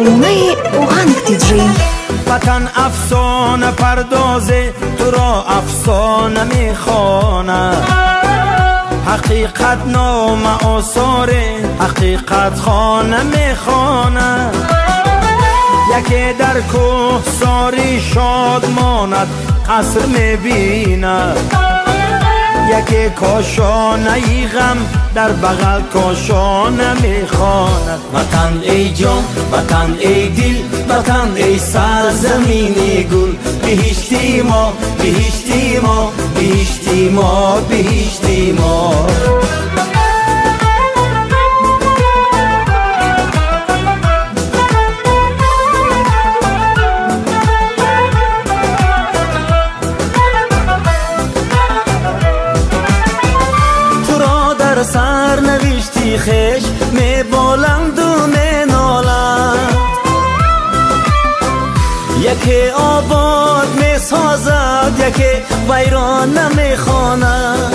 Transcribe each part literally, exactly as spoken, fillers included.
برنامه اوهنگ دیجی. وطن افسانه پردازه، تو را افسانه میخوانه. حقیقت نام آثاره، حقیقت خانه میخوانه. یکی در کوه ساری شاد ماند، قصر میبینه. یکی کاشانه ای غم در بغل کاشانه میخواند. وطن ای جان، وطن ای دل، وطن ای سرزمین گل. بهشتی ما، بهشتی ما، بهشتی ما، بهشتی ما. سر نوشتی خش می بلند و می نالند. یکی آباد می سازد، یکی ویران نمی خواند.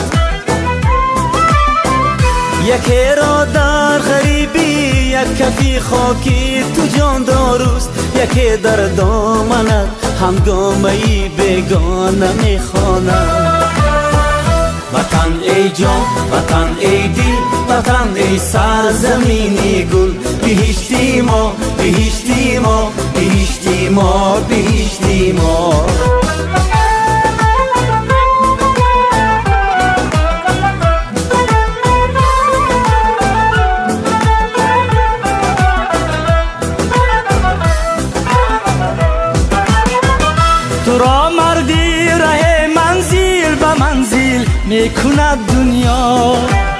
یکی را در غریبی یک کفی خاکی تو جان داروست. یکی در دامنت همگامه‌ای بیگانه می خواند. وطن ای جان، وطن ای دل، وطن ای سرزمین گل. بهشتی ما، بهشتی ما، بهشتی ما، بهشتی ما. تو را مردی ره منزل به منزل میکند دنیا.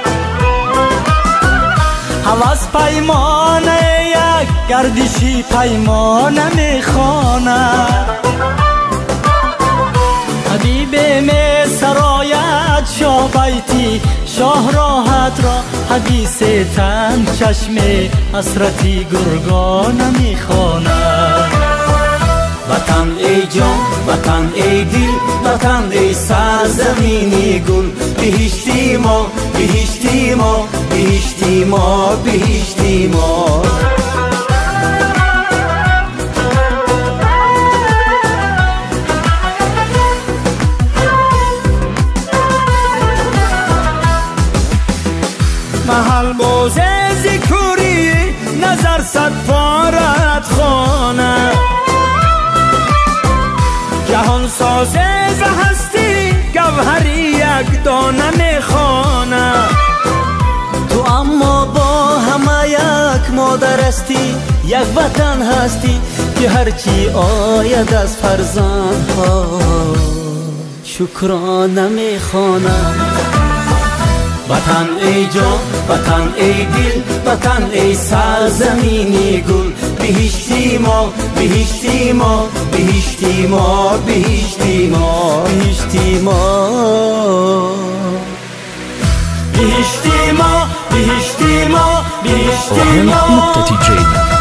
هوس پیمانه یک گردشی پیمانه میخواند. حبیب می سرایت شاه بیتی شاه راحت را. حدیث تن چشم حسرتی گرگانه میخواند. وطن ای جان، وطن ای دل، وطن ای سرزمین گل. بهشتی ما، بهشتی ما، بهشتی ما، بهشتی ما. محل بازه ذکری نظر صد پارت خانه. جهان سازه ز هستی گوهری یک دانه میخوانه. تو اما با همه یک مادر هستی، یک وطن هستی که هرچی آید از فرزندها شکرانه میخوانه. وطن ای جان، وطن ای دل، وطن ای سرزمین گل. بهشتی ما، بهشتی ما، بهشتی ما، بهشتی ما، بهشتی ما، بهشتی ما، بهشتی ما، بهشتی ما.